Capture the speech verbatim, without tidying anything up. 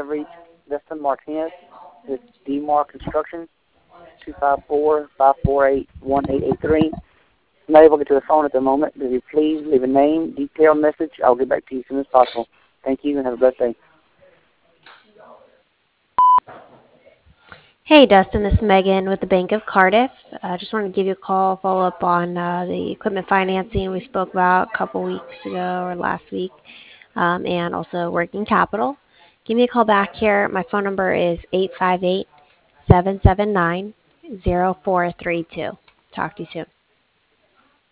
have reached Dustin Martinez with D Mar Construction, two five four, five four eight, one eight eight three. I'm not able to get to the phone at the moment, but if you please leave a name, detailed message, I'll get back to you as soon as possible. Thank you, and have a blessed day. Hey, Dustin, this is Megan with the Bank of Cardiff. I uh, just wanted to give you a call, follow up on uh, the equipment financing we spoke about a couple weeks ago or last week, um, and also working capital. Give me a call back here. My phone number is eight five eight, seven seven nine, zero four three two. Talk to you soon.